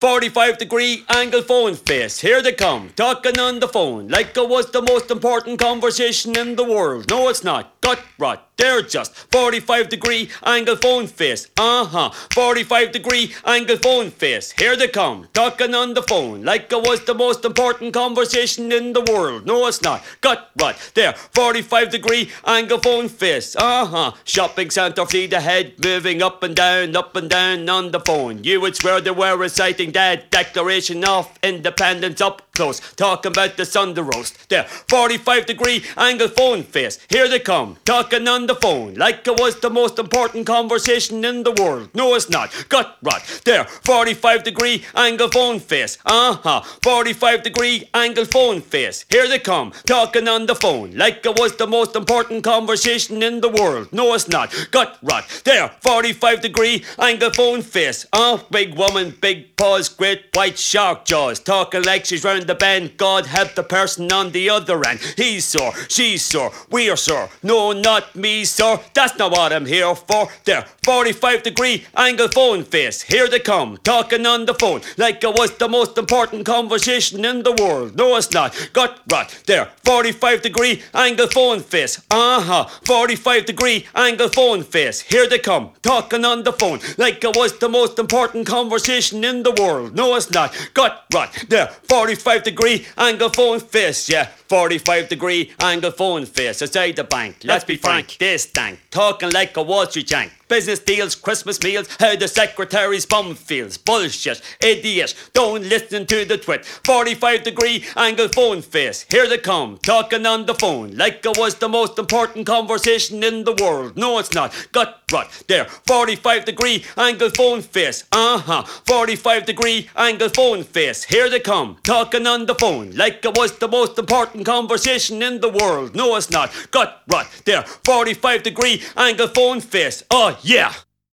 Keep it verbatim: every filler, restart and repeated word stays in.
forty-five degree angle phone face, here they come, talking on the phone like it was the most important conversation in the world. No, it's not. Gut rot. They're just forty-five degree angle phone face. Uh-huh. forty-five degree angle phone face, here they come, talking on the phone like it was the most important conversation in the world. No, it's not. Gut rot. They're forty-five degree angle phone face. Uh-huh. Shopping centre fleet ahead, moving up and down, up and down on the phone. You would swear they were reciting that Declaration of Independence up close, talking about the Sunday roast. They're forty-five degree angle phone face, here they come, talking on the phone like it was the most important conversation in the world. No, it's not. Gut rot. They're forty-five degree angle phone face. Uh-huh. forty-five degree angle phone face, here they come, talking on the phone like it was the most important conversation in the world. No, it's not. Gut rot. They're forty-five degree angle phone face. Oh, big woman, big paws, great white shark jaws, talking like she's round the bend. God help the person on the other end. He's sore, she's sore, we're sore. No, not me, sir. That's not what I'm here for. They're forty-five degree angle phone face, here they come, talking on the phone like it was the most important conversation in the world. No, it's not. Gut rot. They're forty-five degree angle phone face. Uh-huh. forty-five degree angle phone face, here they come, talking on the phone like it was the most important conversation in the world. No, it's not. Gut rot. They're forty-five degree angle phone face. Yeah, forty-five degree angle phone face. Outside the bank, let's be frank, they stank, talking like a Wall Street jank. Business deals, Christmas meals, how the secretary's bum feels. Bullshit, idiot, don't listen to the twit. forty-five degree angle phone face, here they come, talking on the phone like it was the most important conversation in the world. No, it's not. Gut rot. There, forty-five degree angle phone face. Uh-huh. forty-five degree angle phone face, here they come, talking on the phone like it was the most important conversation in the world. No, it's not. Gut rot. There, forty-five degree angle phone face. Oh, yeah.